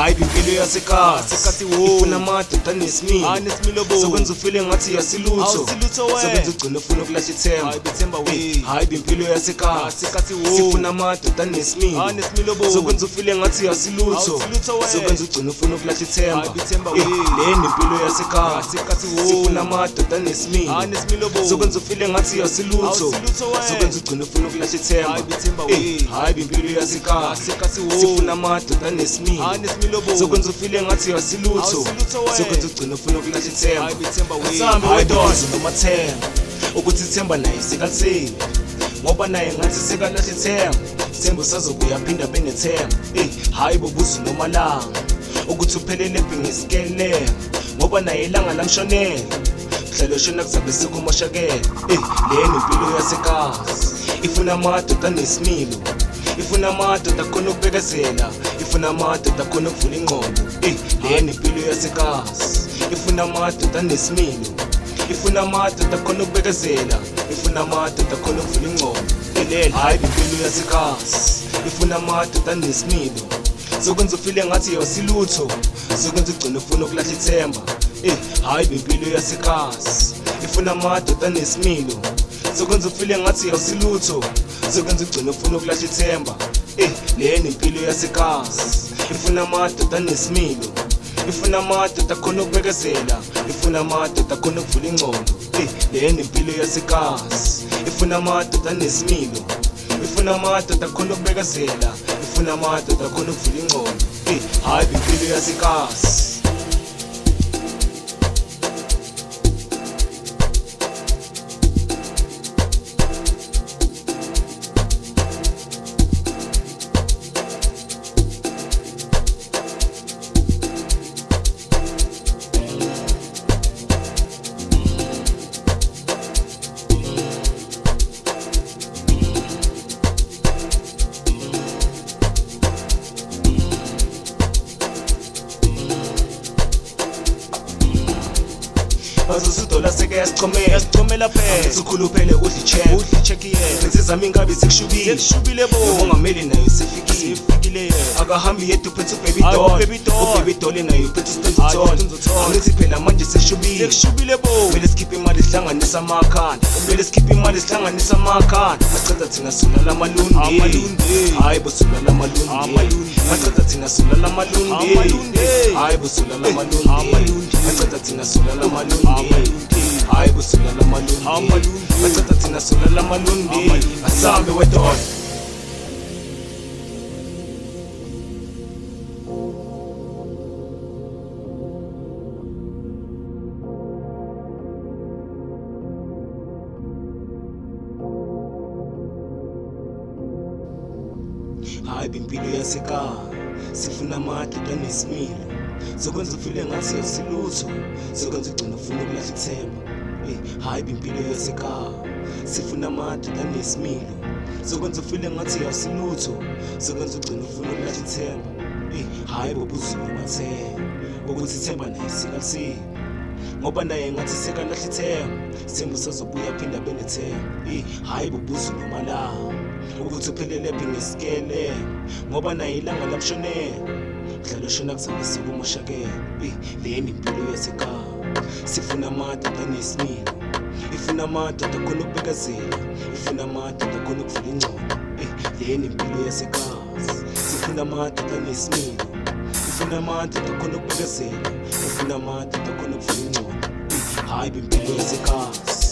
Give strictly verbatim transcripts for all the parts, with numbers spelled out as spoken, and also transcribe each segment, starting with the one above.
hayi impilo yasekhasi ifuna amadoda anesimilo sokwenza ufile ngathi yasilutho sokwenza ugcine ufuna ukulahla ithemba hayi impilo yasekhasi sifuna amadoda anesimilo sokwenza ufile ngathi yasilutho sokwenza ugcine ufuna ukulahla ithemba leni impilo yasekhasi sifuna amadoda anesimilo sokwenza ufile ngathi yasilutho sokwenza ugcine ufuna ukulahla ithemba hayi impilo yasekhasi sifuna amadoda anesimilo sokwenza ufile ngathi yasilutho sokwenza ugcine ufuna ukulahla ithemba asambe wedozo nomathemba ukuthi ithemba naye sikalisile ngoba naye ngathi sikalahla ithemba ithemba usazobuya phinda benethemba hayi bobuzo nomalanga ukuthi uphelele ebhingesikele ngoba naye ilanga lamshonela kuhlelo shona kuzabe sikumoshakele leni impilo yasekhasi ifuna amadoda anesimilo ifuna amadoda akhona ukubekezela ifuna amadoda akhona ukuvula ingqondo leni impilo yasekhasi ifuna amadoda anesimilo ifuna amadoda akhona ukubekezela ifuna amadoda akhona ukuvula ingqondo hayi impilo yasekhasi ifuna amadoda anesimilo sokwenza ufile ngathi yasilutho sokwenza ugcine ufuna ukulahla ithemba hayi impilo yasekhasi ifuna amadoda anesimilo sokwenza ufile ngathi yasilutho sokwenza ugcine ufuna ukulahla ithemba leni impilo yasekhasi ifuna amadoda anesimilo ifuna amadoda akhona ukubekezela ifuna amadoda akhona ukuvula ingqondo leni impilo yasekhasi ifuna amadoda anesimilo ifuna amadoda akhona ukubekezela ifuna amadoda akhona ukuvula ingqondo hayi impilo yasekhasi bazosudola seke yasichomela yasichomela phela usukhuluphele udli check udli check yena insizami ingabe sekushubile sekushubile bo ungameli nayo sifikile sifikile akahambi yedwa uphethe ubaby doll ubaby doll nayo uphethe uStonzo angithi phela manje sekushubile sekushubile bo kumele sikhiphe imali sihlanganisa amakhanda kumele sikhiphe imali sihlanganisa amakhanda baceda thina sulala amalundi hayi bo sulala amalundi baceda thina sulala amalundi hayi bo sulala amalundi baceda thina sulala amalundi hayi bo sulala amalundi baceda thina sulala amalundi asambe wedozo hayi impilo yasekhaya sifuna amadoda anesimilo sokwenza ufile ngathi yasilutho sokwenza ugcine ufuna ukulahla ithemba hayi impilo yasekhaya sifuna amadoda anesimilo sokwenza ufile ngathi yasilutho sokwenza ugcine ufuna ukulahla ithemba hayi bobuzo nomathemba ukuthi ithemba naye sikalisile ngoba naye ngathi sikalahla ithemba ithemba usazobuya phinda benethemba hayi bobuzo nomalanga ukuthi uphelele ebhingesikele ngoba naye ilanga lamshonela kuhlelo shona kuzabe sikumoshakele leni impilo yasekhaya sifuna amadoda anesimilo ifuna amadoda akhona ukubekezela ifuna amadoda akhona ukuvula ingqondo leni impilo yasekhaya sifuna amadoda anesimilo ifuna amadoda akhona ukubekezela ifuna amadoda akhona ukuvula ingqondo hayi impilo yasekhaya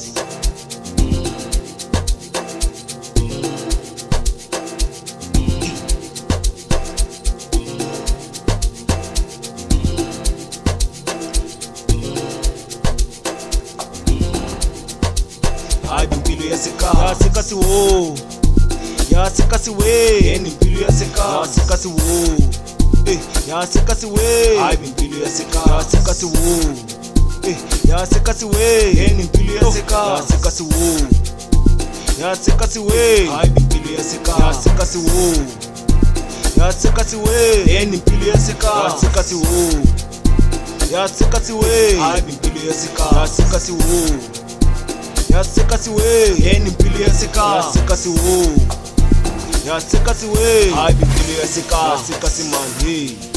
yasekhasi wo yasekhasi we yeni impilo yasekhaya yasekhasi wo yasekhasi we hayi impilo yasekhaya yasekhasi wo yasekhasi we yeni impilo yasekhaya yasekhasi wo yasekhasi we hayi impilo yasekhaya yasekhasi wo yasekhasi we yeni impilo yasekhaya yasekhasi wo yasekhasi we hayi impilo yasekhaya yasekhasi wo yasekhasi we yeni impilo yasekhaya yasekhasi wo yasekhasi we hayi impilo yasekhaya yasekhasi man hey